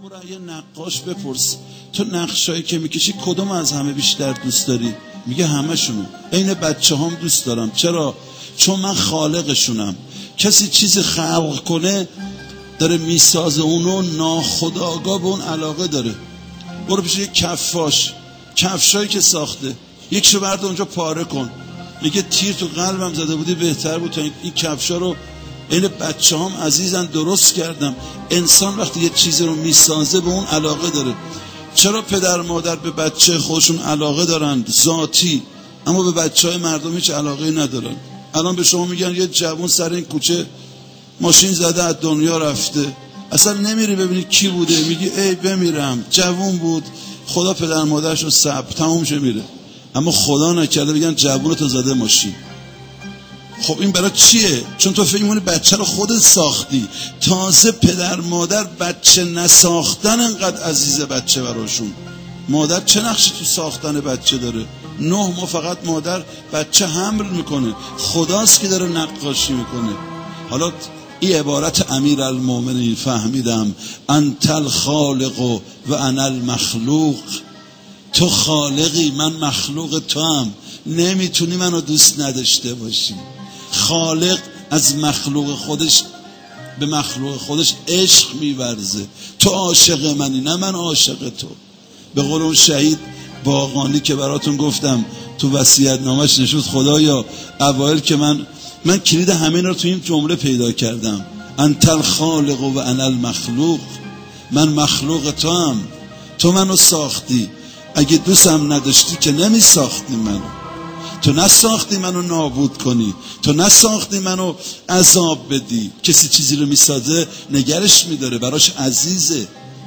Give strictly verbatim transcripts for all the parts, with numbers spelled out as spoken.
برو یه نقاش بپرس تو نقشایی که میکشی کدوم از همه بیشتر دوست داری؟ میگه همشونو. عین بچه هم دوست دارم. چرا؟ چون من خالقشونم. کسی چیزی خلق کنه داره میسازه، اونو ناخودآگاه به اون علاقه داره. برو پیش یک کفاش، کفشایی که ساخته یکشو برد اونجا پاره کن، میگه تیر تو قلبم زده بودی بهتر بود تا این کفشا رو این بچه هم عزیزن درست کردم. انسان وقتی یه چیزی رو میسازه به اون علاقه داره. چرا پدر مادر به بچه خودشون علاقه دارن ذاتی، اما به بچه های مردم هیچ علاقه ندارن؟ الان به شما میگن یه جوون سر این کوچه ماشین زده از دنیا رفته، اصلا نمیری ببینی کی بوده، میگی ای بمیرم جوون بود، خدا پدر مادرش رو صبر، تموم شه میره. اما خدا نکرده بگن جوون تو زده ماشین. خب این برای چیه؟ چون تو فکر می‌کنی بچه رو خودت ساختی. تازه پدر مادر بچه نساختن انقدر عزیزه بچه براشون. مادر چه نقشی تو ساختن بچه داره؟ نه ماه فقط مادر بچه حمل میکنه، خداست که داره نقاشی میکنه. حالا این عبارت امیرالمومنین فهمیدم، انت الخالق و انا المخلوق. تو خالقی، من مخلوق تو هم. نمیتونی منو دوست نداشته باشی. خالق از مخلوق خودش به مخلوق خودش عشق میورزه. تو عاشق منی، نه من عاشق تو. به قول اون شهید باغانی که براتون گفتم تو وصیت نامش نشود، خدایا اوایل که من من کلید همه اینا رو تو این جمله پیدا کردم، انت الخالق و انا المخلوق. من مخلوق تو هم، تو منو ساختی. اگه دوستم نداشتی که نمی ساختی منو. تو نساختی منو نابود کنی، تو نساختی منو عذاب بدی. کسی چیزی رو میسازه نگرش میداره، براش عزیزه.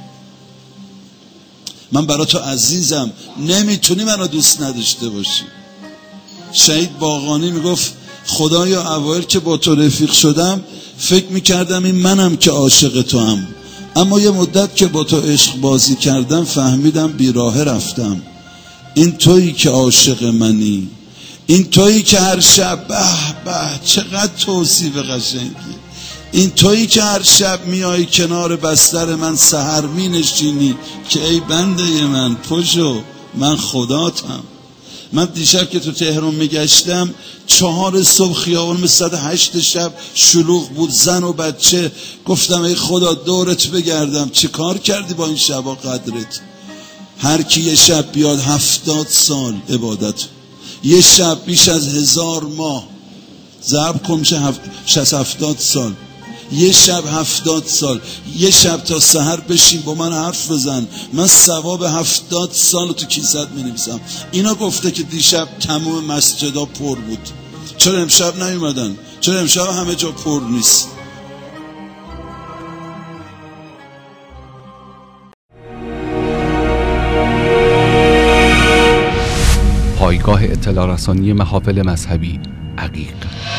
من برا تو عزیزم، نمیتونی منو دوست نداشته باشی. شهید باغانی میگفت خدایا اوایل که با تو رفیق شدم فکر میکردم این منم که عاشق تو هم، اما یه مدت که با تو عشق بازی کردم فهمیدم بیراه رفتم. این تویی که عاشق منی، این تویی که هر شب به به چقدر توصیف قشنگی، این تویی که هر شب میای کنار بستر من سحر می نشینی که ای بنده من پشو من خداتم. من دیشب که تو تهران میگشتم چهار صبح خیابان مثل هشت شب شلوغ بود، زن و بچه. گفتم ای خدا دورت بگردم، چی کار کردی با این شبا قدرت؟ هر کی یه شب بیاد هفتاد سال عبادت، یه شب بیش از هزار ماه ضرب کن میشه هفت... شصت هفتاد سال. یه شب هفتاد سال، یه شب تا سحر بشین با من حرف بزن، من ثواب هفتاد سال تو کیست می نویسم. اینا گفته که دیشب تمام مسجدا پر بود، چرا امشب نیومدن؟ چرا امشب همه جا پر نیست؟ پایگاه اطلاع رسانی محافل مذهبی عقیق.